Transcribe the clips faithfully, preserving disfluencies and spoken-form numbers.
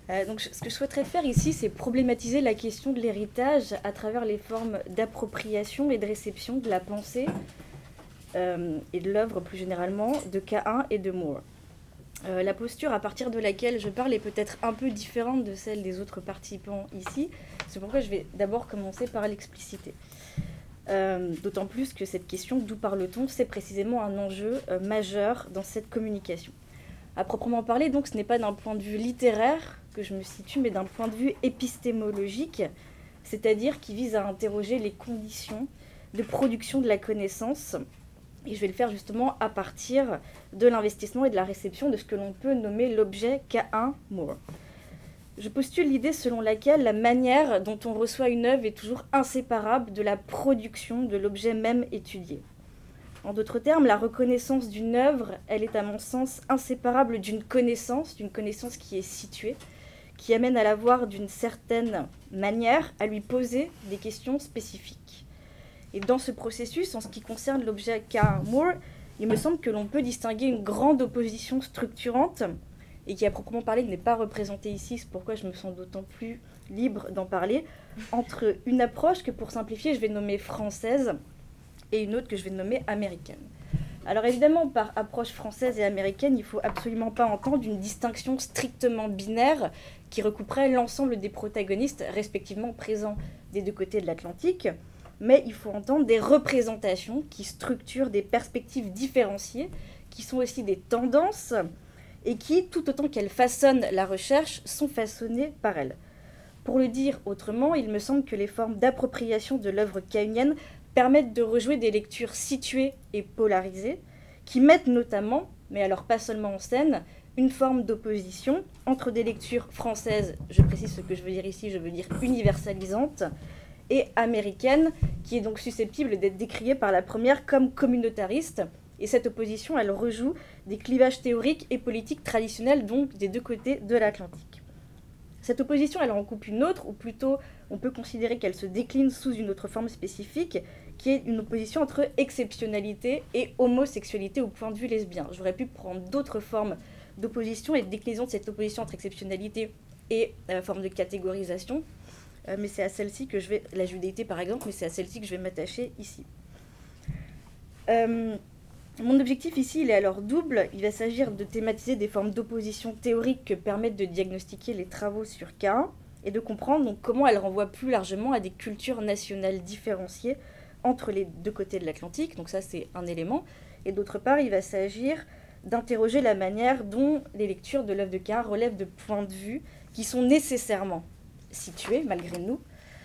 Euh, donc, ce que je souhaiterais faire ici, c'est problématiser la question de l'héritage à travers les formes d'appropriation et de réception de la pensée euh, et de l'œuvre plus généralement de Cain et de Moore. Euh, la posture à partir de laquelle je parle est peut-être un peu différente de celle des autres participants ici. C'est pourquoi je vais d'abord commencer par l'expliciter. Euh, d'autant plus que cette question, d'où parle-t-on, c'est précisément un enjeu euh, majeur dans cette communication. À proprement parler, donc, ce n'est pas d'un point de vue littéraire que je me situe, mais d'un point de vue épistémologique, c'est-à-dire qui vise à interroger les conditions de production de la connaissance. Et je vais le faire justement à partir de l'investissement et de la réception de ce que l'on peut nommer l'objet Cain Moore. Je postule l'idée selon laquelle la manière dont on reçoit une œuvre est toujours inséparable de la production de l'objet même étudié. En d'autres termes, la reconnaissance d'une œuvre, elle est à mon sens inséparable d'une connaissance, d'une connaissance qui est située, qui amène à la voir d'une certaine manière, à lui poser des questions spécifiques. Et dans ce processus, en ce qui concerne l'objet Cain Moore, il me semble que l'on peut distinguer une grande opposition structurante, et qui à proprement parler n'est pas représentée ici, c'est pourquoi je me sens d'autant plus libre d'en parler, entre une approche que pour simplifier je vais nommer française, et une autre que je vais nommer américaine. Alors évidemment, par approche française et américaine, il ne faut absolument pas entendre une distinction strictement binaire qui recouperait l'ensemble des protagonistes respectivement présents des deux côtés de l'Atlantique, mais il faut entendre des représentations qui structurent des perspectives différenciées, qui sont aussi des tendances, et qui, tout autant qu'elles façonnent la recherche, sont façonnées par elles. Pour le dire autrement, il me semble que les formes d'appropriation de l'œuvre caïnienne permettent de rejouer des lectures situées et polarisées, qui mettent notamment, mais alors pas seulement en scène, une forme d'opposition entre des lectures françaises, je précise ce que je veux dire ici, je veux dire universalisantes, et américaines, qui est donc susceptible d'être décriée par la première comme communautariste. Et cette opposition, elle rejoue des clivages théoriques et politiques traditionnels, donc des deux côtés de l'Atlantique. Cette opposition, elle en coupe une autre, ou plutôt, on peut considérer qu'elle se décline sous une autre forme spécifique, qui est une opposition entre exceptionnalité et homosexualité au point de vue lesbien. J'aurais pu prendre d'autres formes d'opposition et de déclinaison de cette opposition entre exceptionnalité et euh, forme de catégorisation, euh, mais c'est à celle-ci que je vais, la judéité par exemple, mais c'est à celle-ci que je vais m'attacher ici. Euh, Mon objectif ici, il est alors double. Il va s'agir de thématiser des formes d'opposition théorique que permettent de diagnostiquer les travaux sur Cain et de comprendre donc comment elles renvoient plus largement à des cultures nationales différenciées entre les deux côtés de l'Atlantique. Donc ça, c'est un élément. Et d'autre part, il va s'agir d'interroger la manière dont les lectures de l'œuvre de Cain relèvent de points de vue qui sont nécessairement situés, malgré nous,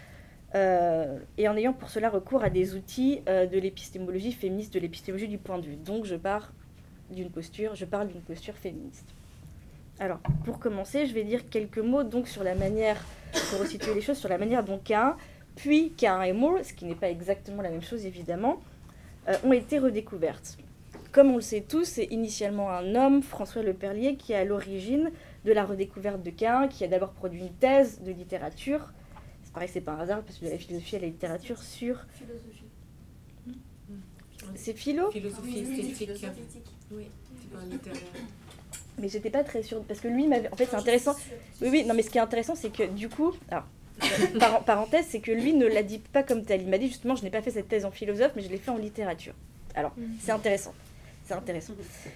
Euh, et en ayant pour cela recours à des outils euh, de l'épistémologie féministe, de l'épistémologie du point de vue. Donc je pars d'une posture, je parle d'une posture féministe. Alors, pour commencer, je vais dire quelques mots donc sur la manière, pour resituer les choses, sur la manière dont Cain, puis Cain et Moore, ce qui n'est pas exactement la même chose évidemment, euh, ont été redécouvertes. Comme on le sait tous, c'est initialement un homme, François Le Perlier, qui est à l'origine de la redécouverte de Cain, qui a d'abord produit une thèse de littérature. Pareil, c'est pas un hasard, parce que de la philosophie à la littérature sur... Philosophie. Mmh. C'est philo ? Philosophie esthétique. Oui, c'est pas littéraire. Mais j'étais pas très sûre, parce que lui m'avait... En fait, c'est intéressant. Oui, oui, non, mais ce qui est intéressant, c'est que du coup... Alors, par- parenthèse, c'est que lui ne l'a dit pas comme tel. Il m'a dit justement, je n'ai pas fait cette thèse en philosophe, mais je l'ai fait en littérature. Alors, mmh. c'est intéressant. C'est intéressant.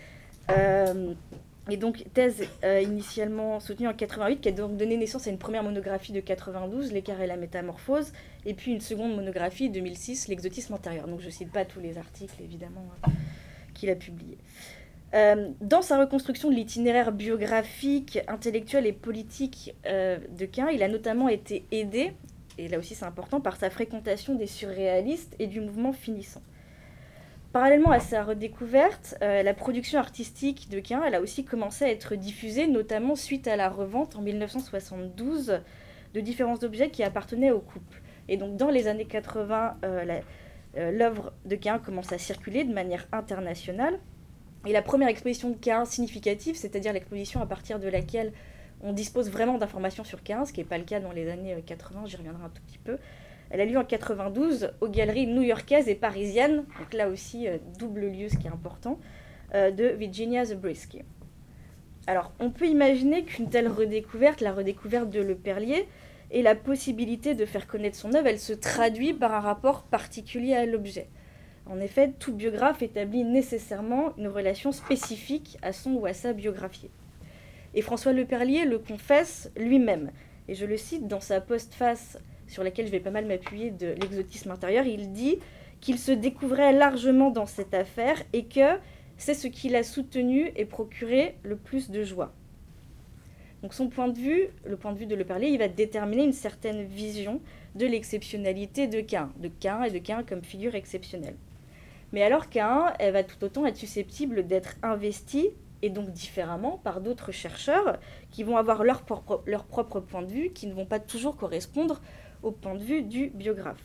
Euh... Et donc, thèse euh, initialement soutenue en quatre-vingt-huit, qui a donc donné naissance à une première monographie de quatre-vingt-douze, L'écart et la métamorphose, et puis une seconde monographie, deux mille six, L'exotisme antérieur. Donc, je ne cite pas tous les articles, évidemment, euh, qu'il a publiés. Euh, dans sa reconstruction de l'itinéraire biographique, intellectuel et politique euh, de Cain, il a notamment été aidé, et là aussi c'est important, par sa fréquentation des surréalistes et du mouvement finissant. Parallèlement à sa redécouverte, euh, la production artistique de Cain, elle a aussi commencé à être diffusée, notamment suite à la revente en mille neuf cent soixante-douze de différents objets qui appartenaient au couple. Et donc dans les années quatre-vingts, euh, la, euh, l'œuvre de Cain commence à circuler de manière internationale. Et la première exposition de Cain significative, c'est-à-dire l'exposition à partir de laquelle on dispose vraiment d'informations sur Cain, ce qui n'est pas le cas dans les années quatre-vingts, j'y reviendrai un tout petit peu. Elle a lieu en quatre-vingt-douze aux galeries new-yorkaises et parisiennes, donc là aussi euh, double lieu, ce qui est important, euh, de Virginia Zabriskie. Alors, on peut imaginer qu'une telle redécouverte, la redécouverte de Le Perlier, et la possibilité de faire connaître son œuvre, elle se traduit par un rapport particulier à l'objet. En effet, tout biographe établit nécessairement une relation spécifique à son ou à sa biographie. Et François Le Perlier le confesse lui-même. Et je le cite dans sa postface, sur laquelle je vais pas mal m'appuyer, de l'exotisme intérieur, il dit qu'il se découvrait largement dans cette affaire et que c'est ce qui l'a soutenu et procuré le plus de joie. Donc son point de vue, le point de vue de Le Perlier, il va déterminer une certaine vision de l'exceptionnalité de Caïn, de Caïn et de Caïn comme figure exceptionnelle. Mais alors Caïn, elle va tout autant être susceptible d'être investie, et donc différemment, par d'autres chercheurs qui vont avoir leur propre, leur propre point de vue, qui ne vont pas toujours correspondre au point de vue du biographe.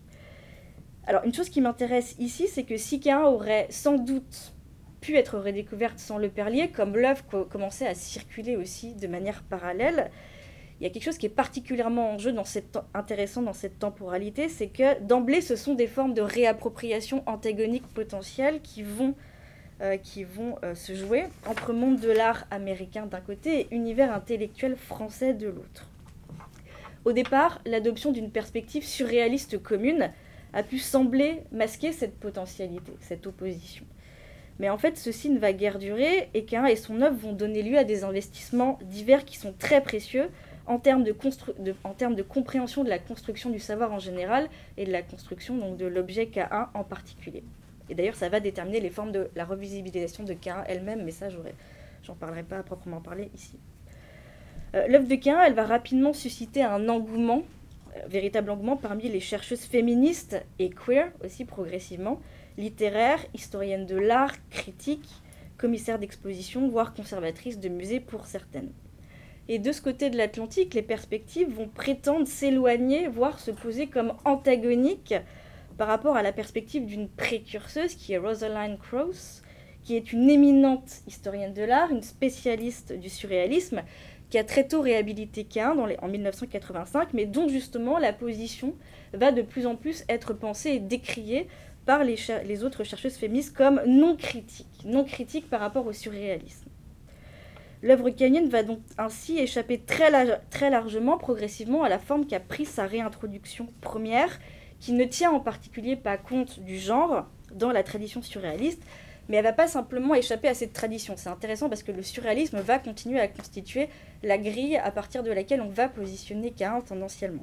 Alors une chose qui m'intéresse ici, c'est que si Caïn aurait sans doute pu être redécouverte sans Le Perlier, comme l'œuvre co- commençait à circuler aussi de manière parallèle, il y a quelque chose qui est particulièrement en jeu, dans cette, intéressant dans cette temporalité, c'est que d'emblée, ce sont des formes de réappropriation antagonique potentielle qui vont, euh, qui vont euh, se jouer entre monde de l'art américain d'un côté et univers intellectuel français de l'autre. Au départ, l'adoption d'une perspective surréaliste commune a pu sembler masquer cette potentialité, cette opposition. Mais en fait, ceci ne va guère durer et Caïn et son œuvre vont donner lieu à des investissements divers qui sont très précieux en termes de, constru- de, en termes de compréhension de la construction du savoir en général et de la construction donc, de l'objet Caïn en particulier. Et d'ailleurs, ça va déterminer les formes de la revisibilisation de Caïn elle-même, mais ça, j'en parlerai pas à proprement parler ici. Euh, L'œuvre de Caïn, elle va rapidement susciter un engouement, euh, véritable engouement parmi les chercheuses féministes et queer, aussi progressivement, littéraires, historiennes de l'art, critiques, commissaires d'exposition, voire conservatrices de musées pour certaines. Et de ce côté de l'Atlantique, les perspectives vont prétendre s'éloigner, voire se poser comme antagoniques par rapport à la perspective d'une précurseuse qui est Rosalind Krauss, qui est une éminente historienne de l'art, une spécialiste du surréalisme, qui a très tôt réhabilité Caïn dans les, en dix-neuf cent quatre-vingt-cinq, mais dont justement la position va de plus en plus être pensée et décriée par les, les autres chercheuses féministes comme non critique, non critique par rapport au surréalisme. L'œuvre caïnienne va donc ainsi échapper très, la- très largement, progressivement, à la forme qu'a pris sa réintroduction première, qui ne tient en particulier pas compte du genre dans la tradition surréaliste, mais elle ne va pas simplement échapper à cette tradition. C'est intéressant parce que le surréalisme va continuer à constituer la grille à partir de laquelle on va positionner Caïn tendanciellement.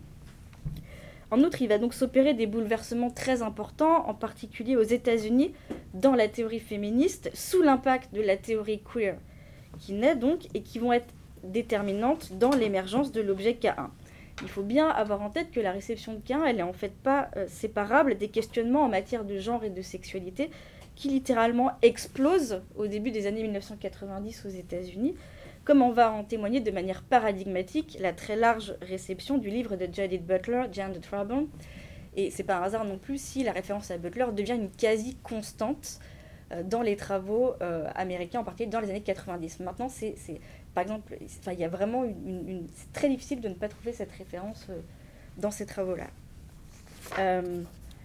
En outre, il va donc s'opérer des bouleversements très importants, en particulier aux États-Unis, dans la théorie féministe, sous l'impact de la théorie queer, qui naît donc et qui vont être déterminantes dans l'émergence de l'objet Caïn. Il faut bien avoir en tête que la réception de Caïn, elle n'est en fait pas euh, séparable des questionnements en matière de genre et de sexualité qui littéralement explosent au début des années mille neuf cent quatre-vingt-dix aux États-Unis, comme on va en témoigner de manière paradigmatique la très large réception du livre de Judith Butler, Jane the Trouble. Et c'est pas un hasard non plus si la référence à Butler devient une quasi-constante euh, dans les travaux euh, américains, en particulier dans les années quatre-vingt-dix. Maintenant, c'est, c'est par exemple, enfin, il y a vraiment une, une, une, c'est très difficile de ne pas trouver cette référence euh, dans ces travaux-là. Euh,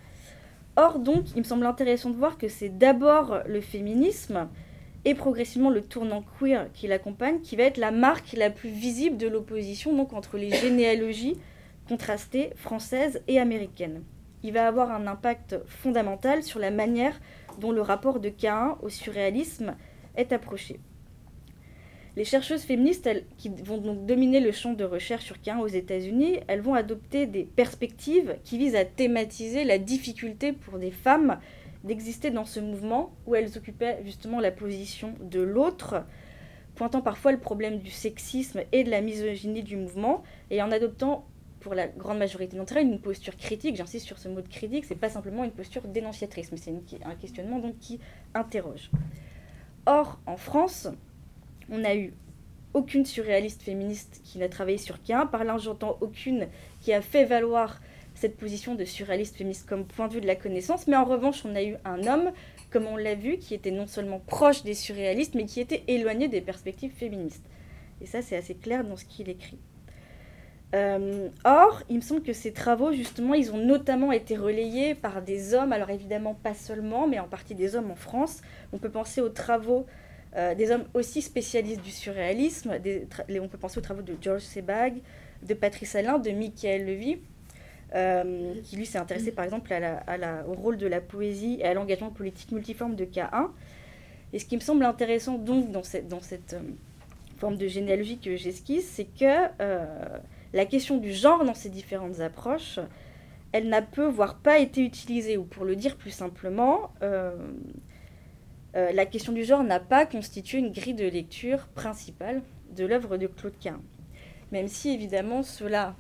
or, donc, il me semble intéressant de voir que c'est d'abord le féminisme et progressivement le tournant queer qui l'accompagne, qui va être la marque la plus visible de l'opposition donc, entre les généalogies contrastées françaises et américaines. Il va avoir un impact fondamental sur la manière dont le rapport de Caïn au surréalisme est approché. Les chercheuses féministes elles, qui vont donc dominer le champ de recherche sur Caïn aux États-Unis, elles vont adopter des perspectives qui visent à thématiser la difficulté pour des femmes d'exister dans ce mouvement où elles occupaient justement la position de l'autre, pointant parfois le problème du sexisme et de la misogynie du mouvement, et en adoptant pour la grande majorité d'entre elles une posture critique. J'insiste sur ce mot de critique, c'est pas simplement une posture dénonciatrice, mais c'est une, un questionnement donc qui interroge. Or, en France, on n'a eu aucune surréaliste féministe qui n'a travaillé sur Caïn, par là j'entends aucune qui a fait valoir cette position de surréaliste féministe comme point de vue de la connaissance, mais en revanche, on a eu un homme, comme on l'a vu, qui était non seulement proche des surréalistes, mais qui était éloigné des perspectives féministes. Et ça, c'est assez clair dans ce qu'il écrit. Euh, or, il me semble que ces travaux, justement, ils ont notamment été relayés par des hommes, alors évidemment pas seulement, mais en partie des hommes en France. On peut penser aux travaux Euh, des hommes aussi spécialistes du surréalisme, des tra- on peut penser aux travaux de Georges Sebag, de Patrice Allain, de Michael Levy, euh, qui lui s'est intéressé par exemple à la, à la, au rôle de la poésie et à l'engagement politique multiforme de K un. Et ce qui me semble intéressant donc dans cette, dans cette euh, forme de généalogie que j'esquisse, c'est que euh, la question du genre dans ces différentes approches, elle n'a peu, voire pas été utilisée, ou pour le dire plus simplement, euh, euh, la question du genre n'a pas constitué une grille de lecture principale de l'œuvre de Claude Cahun. Même si évidemment cela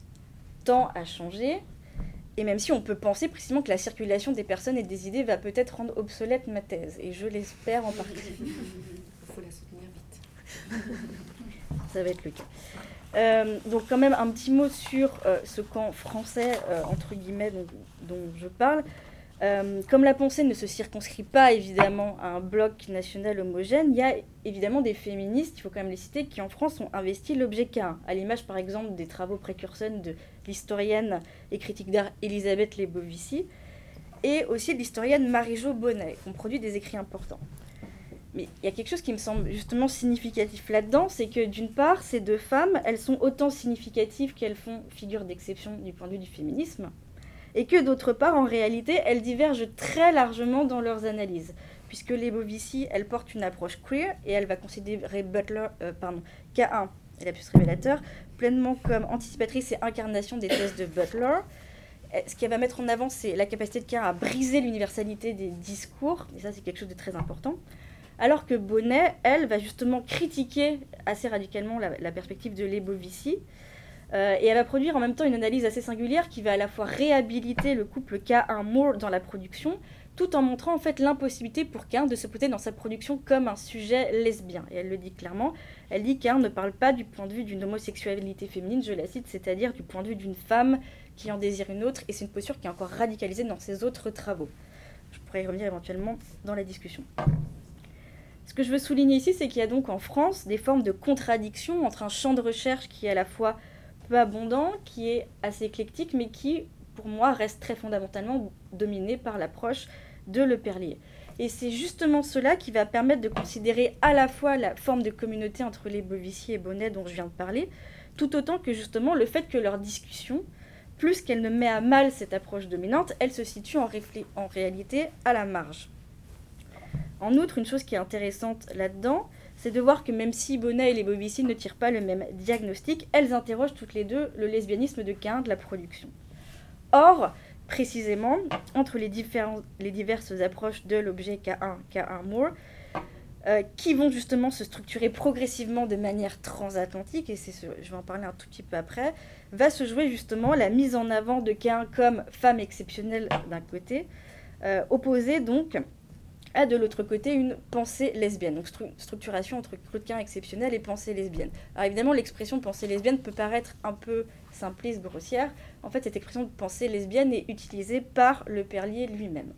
tend à changer, et même si on peut penser précisément que la circulation des personnes et des idées va peut-être rendre obsolète ma thèse, et je l'espère en partie. Il faut la soutenir vite. Ça va être le cas. Euh, donc quand même un petit mot sur euh, ce camp français, euh, entre guillemets, dont, dont je parle. Euh, comme la pensée ne se circonscrit pas évidemment à un bloc national homogène, il y a évidemment des féministes, il faut quand même les citer, qui en France ont investi l'objet K un, à l'image par exemple des travaux précurseurs de l'historienne et critique d'art Elisabeth Lebovici, et aussi de l'historienne Marie-Jo Bonnet, qui ont produit des écrits importants. Mais il y a quelque chose qui me semble justement significatif là-dedans, c'est que d'une part, ces deux femmes, elles sont autant significatives qu'elles font figure d'exception du point de vue du féminisme, et que d'autre part, en réalité, elles divergent très largement dans leurs analyses, puisque Lebovici, elle porte une approche queer, et elle va considérer Butler, euh, pardon, K un, et la plus révélateur, pleinement comme anticipatrice et incarnation des thèses de Butler. Ce qu'elle va mettre en avant, c'est la capacité de K un à briser l'universalité des discours, et ça c'est quelque chose de très important. Alors que Bonnet, elle, va justement critiquer assez radicalement la, la perspective de Lebovici, euh, et elle va produire en même temps une analyse assez singulière qui va à la fois réhabiliter le couple K un Moore dans la production, tout en montrant en fait l'impossibilité pour K un de se poser dans sa production comme un sujet lesbien. Et elle le dit clairement, elle dit que K un ne parle pas du point de vue d'une homosexualité féminine, je la cite, c'est-à-dire du point de vue d'une femme qui en désire une autre, et c'est une posture qui est encore radicalisée dans ses autres travaux. Je pourrais y revenir éventuellement dans la discussion. Ce que je veux souligner ici, c'est qu'il y a donc en France des formes de contradiction entre un champ de recherche qui est à la fois peu abondant, qui est assez éclectique, mais qui, pour moi, reste très fondamentalement dominé par l'approche de Le Perlier. Et c'est justement cela qui va permettre de considérer à la fois la forme de communauté entre Lebovici et Bonnet dont je viens de parler, tout autant que justement le fait que leur discussion, plus qu'elle ne met à mal cette approche dominante, elle se situe en, réfl- en réalité à la marge. En outre, une chose qui est intéressante là-dedans, c'est de voir que même si Bonnet et Lebovici ne tirent pas le même diagnostic, elles interrogent toutes les deux le lesbianisme de K un de la production. Or, précisément, entre les, différents, les diverses approches de l'objet K un, K un Moore, euh, qui vont justement se structurer progressivement de manière transatlantique, et c'est ce, je vais en parler un tout petit peu après, va se jouer justement la mise en avant de K un comme femme exceptionnelle d'un côté, euh, opposée donc à de l'autre côté une pensée lesbienne, donc stru- structuration entre Claude Cahun exceptionnel et pensée lesbienne. Alors évidemment, l'expression pensée lesbienne peut paraître un peu simpliste, grossière. En fait, cette expression de pensée lesbienne est utilisée par Le Perlier lui-même.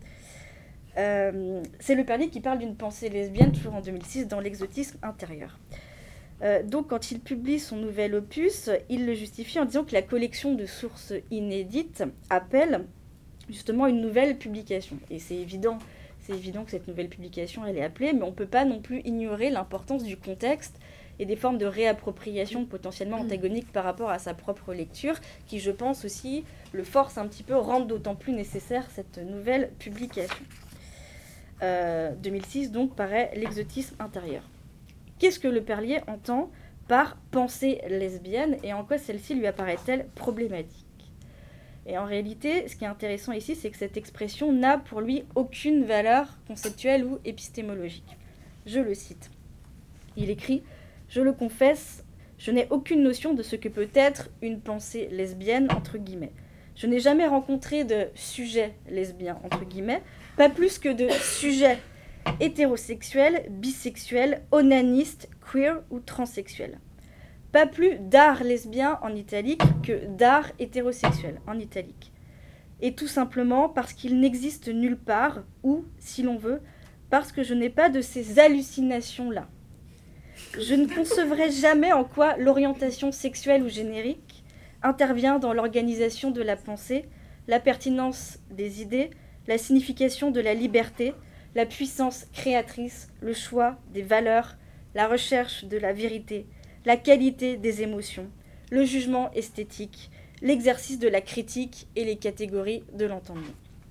Euh, c'est Le Perlier qui parle d'une pensée lesbienne, toujours en deux mille six, dans L'exotisme intérieur. Euh, donc, quand il publie son nouvel opus, il le justifie en disant que la collection de sources inédites appelle justement une nouvelle publication. Et c'est évident... C'est évident que cette nouvelle publication, elle est appelée, mais on ne peut pas non plus ignorer l'importance du contexte et des formes de réappropriation potentiellement antagoniques par rapport à sa propre lecture, qui, je pense aussi, le force un petit peu, rendent d'autant plus nécessaire cette nouvelle publication. Euh, deux mille six, donc, paraît L'exotisme intérieur. Qu'est-ce que Le Perlier entend par pensée lesbienne, et en quoi celle-ci lui apparaît-elle problématique ? Et en réalité, ce qui est intéressant ici, c'est que cette expression n'a pour lui aucune valeur conceptuelle ou épistémologique. Je le cite. Il écrit « Je le confesse, je n'ai aucune notion de ce que peut être une pensée lesbienne, entre guillemets. Je n'ai jamais rencontré de sujet lesbien, entre guillemets, pas plus que de sujet hétérosexuel, bisexuel, onaniste, queer ou transsexuel. Pas plus d'art lesbien en italique que d'art hétérosexuel en italique. Et tout simplement parce qu'il n'existe nulle part, ou, si l'on veut, parce que je n'ai pas de ces hallucinations-là. Je ne concevrai jamais en quoi l'orientation sexuelle ou générique intervient dans l'organisation de la pensée, la pertinence des idées, la signification de la liberté, la puissance créatrice, le choix des valeurs, la recherche de la vérité, la qualité des émotions, le jugement esthétique, l'exercice de la critique et les catégories de l'entendement.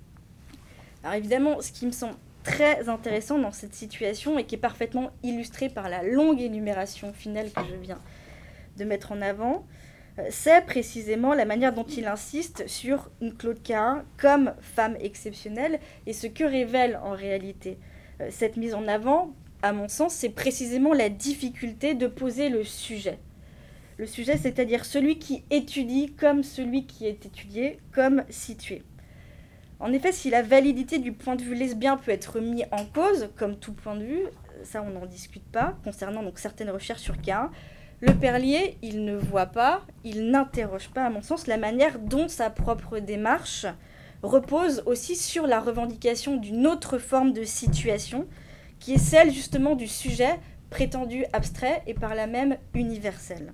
Alors évidemment, ce qui me semble très intéressant dans cette situation et qui est parfaitement illustré par la longue énumération finale que je viens de mettre en avant, c'est précisément la manière dont il insiste sur une Claude Cahun comme femme exceptionnelle et ce que révèle en réalité cette mise en avant, à mon sens, c'est précisément la difficulté de poser le sujet. Le sujet, c'est-à-dire celui qui étudie comme celui qui est étudié, comme situé. En effet, si la validité du point de vue lesbien peut être remise en cause, comme tout point de vue, ça on n'en discute pas, concernant donc certaines recherches sur Cahun, le Perlier, il ne voit pas, il n'interroge pas, à mon sens, la manière dont sa propre démarche repose aussi sur la revendication d'une autre forme de situation, qui est celle justement du sujet prétendu abstrait et par là même universel.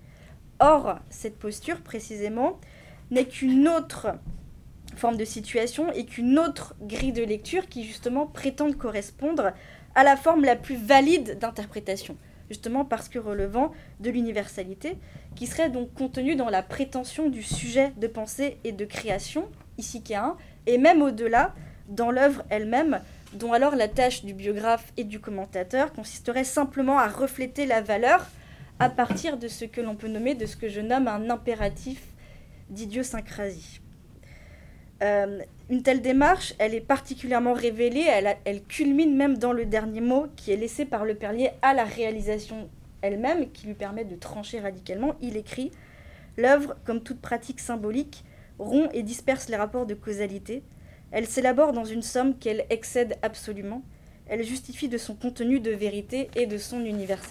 Or, cette posture, précisément, n'est qu'une autre forme de situation et qu'une autre grille de lecture qui, justement, prétend correspondre à la forme la plus valide d'interprétation, justement parce que relevant de l'universalité, qui serait donc contenue dans la prétention du sujet de pensée et de création, ici Cahun, et même au-delà, dans l'œuvre elle-même, dont alors la tâche du biographe et du commentateur consisterait simplement à refléter la valeur à partir de ce que l'on peut nommer, de ce que je nomme un impératif d'idiosyncrasie. Euh, une telle démarche, elle est particulièrement révélée, elle, a, elle culmine même dans le dernier mot qui est laissé par le Perlier à la réalisation elle-même, qui lui permet de trancher radicalement. Il écrit « L'œuvre, comme toute pratique symbolique, rompt et disperse les rapports de causalité. Elle s'élabore dans une somme qu'elle excède absolument. Elle justifie de son contenu de vérité et de son universalité. »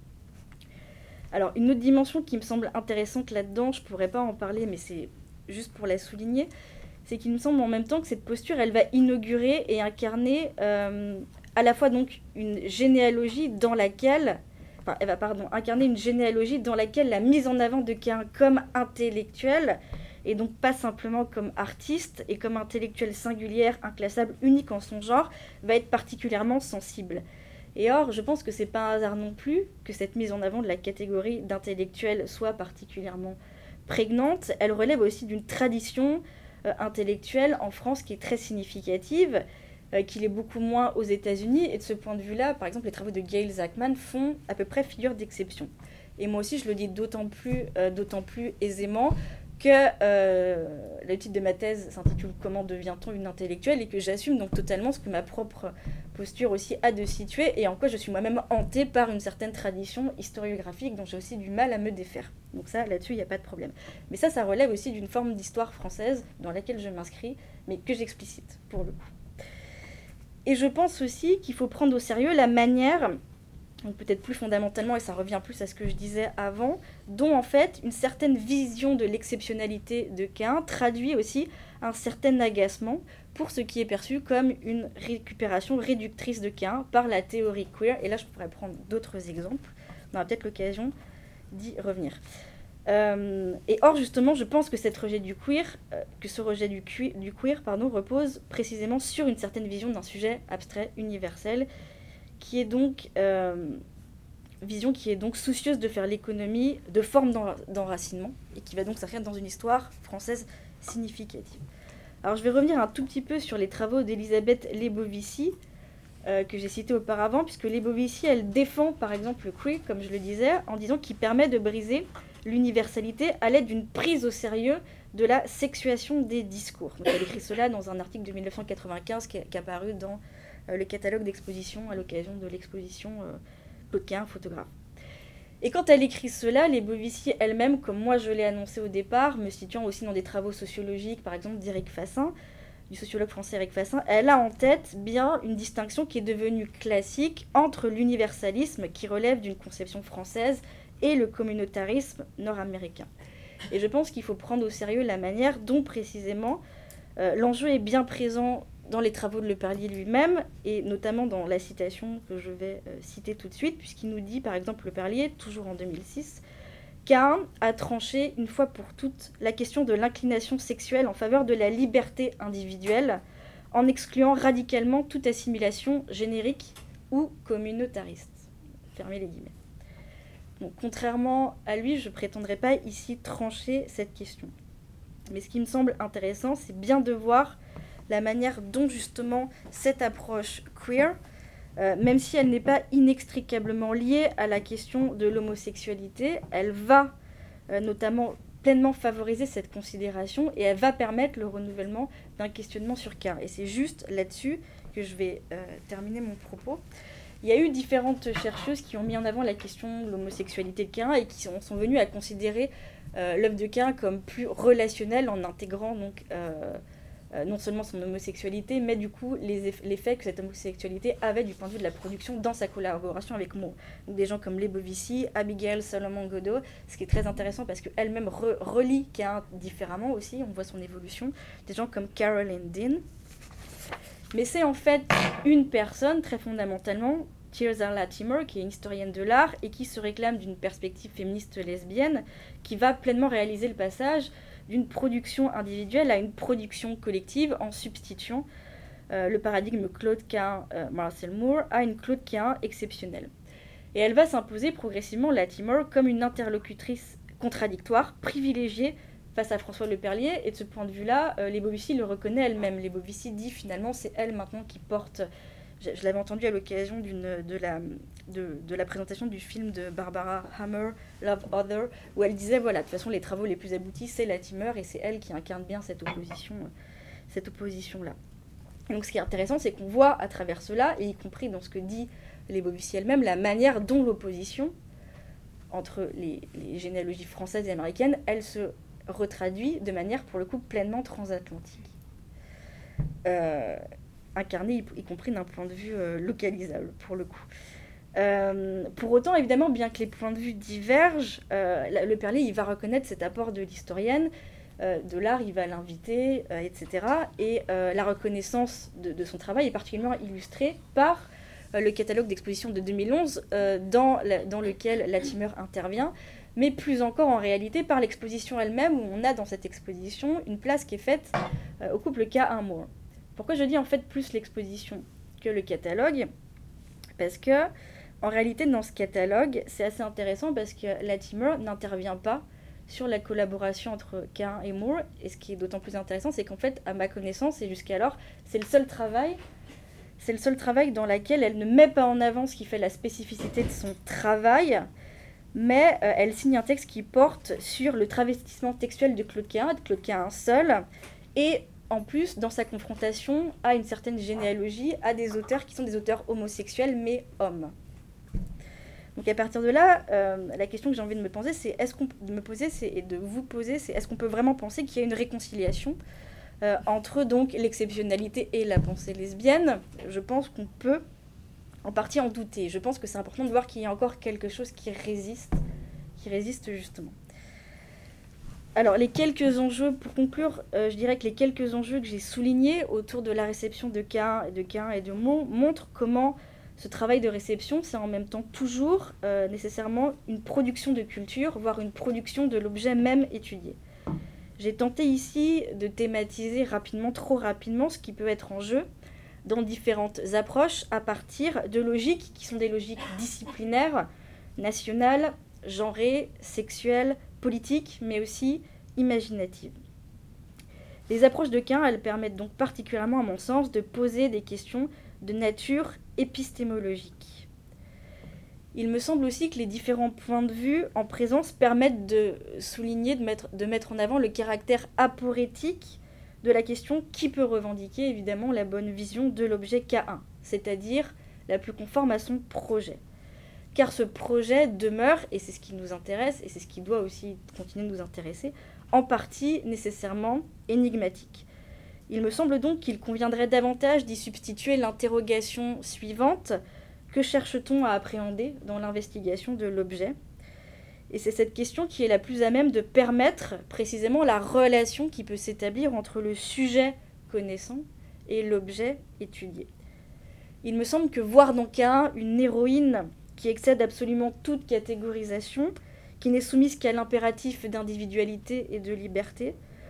Alors, une autre dimension qui me semble intéressante là-dedans, je ne pourrais pas en parler, mais c'est juste pour la souligner, c'est qu'il me semble en même temps que cette posture, elle va inaugurer et incarner euh, à la fois donc une généalogie dans laquelle, enfin, elle va pardon, incarner une généalogie dans laquelle la mise en avant de Cahun comme intellectuel, et donc pas simplement comme artiste et comme intellectuelle singulière, inclassable, unique en son genre, va être particulièrement sensible. Et or, je pense que c'est pas un hasard non plus que cette mise en avant de la catégorie d'intellectuel soit particulièrement prégnante. Elle relève aussi d'une tradition euh, intellectuelle en France qui est très significative, euh, qu'il est beaucoup moins aux États-Unis. Et de ce point de vue-là, par exemple, les travaux de Gail Zachman font à peu près figure d'exception. Et moi aussi, je le dis d'autant plus, euh, d'autant plus aisément que euh, le titre de ma thèse s'intitule « Comment devient-on une intellectuelle ?» et que j'assume donc totalement ce que ma propre posture aussi a de situer et en quoi je suis moi-même hantée par une certaine tradition historiographique dont j'ai aussi du mal à me défaire. Donc ça, là-dessus, il n'y a pas de problème. Mais ça, ça relève aussi d'une forme d'histoire française dans laquelle je m'inscris, mais que j'explicite, pour le coup. Et je pense aussi qu'il faut prendre au sérieux la manière, donc peut-être plus fondamentalement, et ça revient plus à ce que je disais avant, dont en fait une certaine vision de l'exceptionnalité de Cahun traduit aussi un certain agacement pour ce qui est perçu comme une récupération réductrice de Cahun par la théorie queer. Et là, je pourrais prendre d'autres exemples. On aura peut-être l'occasion d'y revenir. Euh, et or, justement, je pense que cette rejet du queer, euh, que ce rejet du, cu- du queer pardon, repose précisément sur une certaine vision d'un sujet abstrait, universel, qui est donc euh, vision qui est donc soucieuse de faire l'économie de formes d'enra- d'enracinement et qui va donc s'inscrire dans une histoire française significative. Alors je vais revenir un tout petit peu sur les travaux d'Elisabeth Lebovici euh, que j'ai cités auparavant, puisque Lebovici, elle défend par exemple le queer, comme je le disais, en disant qu'il permet de briser l'universalité à l'aide d'une prise au sérieux de la sexuation des discours. Donc elle écrit cela dans un article de dix-neuf cent quatre-vingt-quinze qui est, qui est apparu dans euh, le catalogue d'exposition à l'occasion de l'exposition euh, Claude Cahun, photographe. Et quand elle écrit cela, Lebovici elle-même, comme moi je l'ai annoncé au départ, me situant aussi dans des travaux sociologiques, par exemple d'Éric Fassin, du sociologue français Éric Fassin, elle a en tête bien une distinction qui est devenue classique entre l'universalisme, qui relève d'une conception française, et le communautarisme nord-américain. Et je pense qu'il faut prendre au sérieux la manière dont précisément euh, l'enjeu est bien présent dans les travaux de Le Perlier lui-même, et notamment dans la citation que je vais euh, citer tout de suite, puisqu'il nous dit, par exemple, Le Perlier, toujours en deux mille six, Cahun a tranché une fois pour toutes la question de l'inclination sexuelle en faveur de la liberté individuelle, en excluant radicalement toute assimilation générique ou communautariste. Fermez les guillemets. Donc, contrairement à lui, je ne prétendrai pas ici trancher cette question. Mais ce qui me semble intéressant, c'est bien de voir la manière dont justement cette approche queer, euh, même si elle n'est pas inextricablement liée à la question de l'homosexualité, elle va euh, notamment pleinement favoriser cette considération et elle va permettre le renouvellement d'un questionnement sur K. Et c'est juste là-dessus que je vais euh, terminer mon propos. Il y a eu différentes chercheuses qui ont mis en avant la question de l'homosexualité de K et qui sont, sont venues à considérer euh, l'œuvre de K comme plus relationnelle en intégrant donc, euh, euh, non seulement son homosexualité, mais du coup les eff- l'effet que cette homosexualité avait du point de vue de la production dans sa collaboration avec Moore. Donc, des gens comme Leigh Bovici, Abigail Solomon Godot, ce qui est très intéressant parce qu'elle-même re- relie K différemment aussi, on voit son évolution. Des gens comme Caroline Dean. Mais c'est en fait une personne, très fondamentalement, Tirzah Latimer, qui est une historienne de l'art et qui se réclame d'une perspective féministe lesbienne, qui va pleinement réaliser le passage d'une production individuelle à une production collective en substituant euh, le paradigme Claude Quin, euh, Marcel Moore à une Claude Quin exceptionnelle. Et elle va s'imposer progressivement, Latimer, comme une interlocutrice contradictoire, privilégiée face à François Leperlier, et de ce point de vue-là, euh, Leigh Bovici le reconnaît elle-même. Leigh Bovici dit finalement c'est elle maintenant qui porte. Je, je l'avais entendu à l'occasion d'une, de, la, de, de la présentation du film de Barbara Hammer, Love Other, où elle disait voilà, de toute façon les travaux les plus aboutis c'est Latimer et c'est elle qui incarne bien cette opposition, cette opposition-là. Et donc ce qui est intéressant, c'est qu'on voit à travers cela, et y compris dans ce que dit Leigh Bovici elle-même, la manière dont l'opposition entre les, les généalogies françaises et américaines, elle se retraduit de manière, pour le coup, pleinement transatlantique. Euh, incarnée, y, y compris d'un point de vue euh, localisable, pour le coup. Euh, pour autant, évidemment, bien que les points de vue divergent, euh, Leperlier, il va reconnaître cet apport de l'historienne, euh, de l'art, il va l'inviter, euh, et cetera. Et euh, la reconnaissance de, de son travail est particulièrement illustrée par euh, le catalogue d'exposition de deux mille onze, euh, dans, la, dans lequel Latimer intervient, mais plus encore en réalité par l'exposition elle-même, où on a dans cette exposition une place qui est faite euh, au couple K un Moore. Pourquoi je dis en fait plus l'exposition que le catalogue ? Parce que, en réalité, dans ce catalogue, c'est assez intéressant parce que Latimer n'intervient pas sur la collaboration entre K un et Moore, et ce qui est d'autant plus intéressant, c'est qu'en fait, à ma connaissance, et jusqu'alors, c'est le seul travail, c'est le seul travail dans lequel elle ne met pas en avant ce qui fait la spécificité de son travail, mais euh, elle signe un texte qui porte sur le travestissement textuel de Claude Quin, de Claude Quin seul, et en plus, dans sa confrontation à une certaine généalogie, à des auteurs qui sont des auteurs homosexuels, mais hommes. Donc à partir de là, euh, la question que j'ai envie de me poser, c'est est-ce qu'on de me poser, c'est et de vous poser, c'est est-ce qu'on peut vraiment penser qu'il y a une réconciliation euh, entre donc l'exceptionnalité et la pensée lesbienne ? Je pense qu'on peut en partie en douter. Je pense que c'est important de voir qu'il y a encore quelque chose qui résiste, qui résiste justement. Alors, les quelques enjeux, pour conclure, euh, je dirais que les quelques enjeux que j'ai soulignés autour de la réception de K un et de K un et de Moore montrent comment ce travail de réception, c'est en même temps toujours euh, nécessairement une production de culture, voire une production de l'objet même étudié. J'ai tenté ici de thématiser rapidement, trop rapidement, ce qui peut être en jeu dans différentes approches à partir de logiques qui sont des logiques disciplinaires, nationales, genrées, sexuelles, politiques, mais aussi imaginatives. Les approches de Quin, elles permettent donc particulièrement, à mon sens, de poser des questions de nature épistémologique. Il me semble aussi que les différents points de vue en présence permettent de souligner, de mettre, de mettre en avant le caractère aporétique de la question qui peut revendiquer évidemment la bonne vision de l'objet K un, c'est-à-dire la plus conforme à son projet. Car ce projet demeure, et c'est ce qui nous intéresse, et c'est ce qui doit aussi continuer de nous intéresser, en partie nécessairement énigmatique. Il me semble donc qu'il conviendrait davantage d'y substituer l'interrogation suivante: que cherche-t-on à appréhender dans l'investigation de l'objet ? Et c'est cette question qui est la plus à même de permettre précisément la relation qui peut s'établir entre le sujet connaissant et l'objet étudié. Il me semble que voir dans K un une héroïne qui excède absolument toute catégorisation, qui n'est soumise qu'à l'impératif d'individualité et de liberté,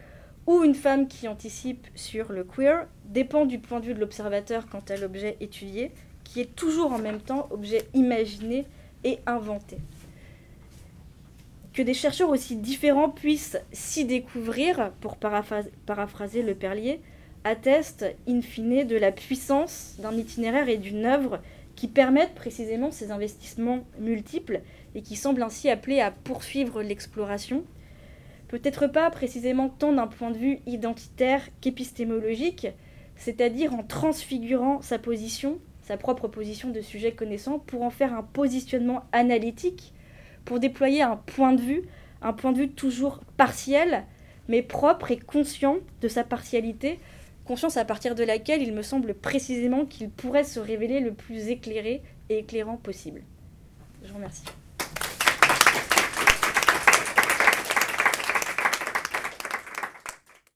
ou une femme qui anticipe sur le queer dépend du point de vue de l'observateur quant à l'objet étudié, qui est toujours en même temps objet imaginé et inventé. Que des chercheurs aussi différents puissent s'y découvrir, pour paraphraser, paraphraser Le Perlier, atteste in fine de la puissance d'un itinéraire et d'une œuvre qui permettent précisément ces investissements multiples et qui semblent ainsi appelés à poursuivre l'exploration. Peut-être pas précisément tant d'un point de vue identitaire qu'épistémologique, c'est-à-dire en transfigurant sa position, sa propre position de sujet connaissant, pour en faire un positionnement analytique, pour déployer un point de vue, un point de vue toujours partiel, mais propre et conscient de sa partialité, conscience à partir de laquelle il me semble précisément qu'il pourrait se révéler le plus éclairé et éclairant possible. Je vous remercie.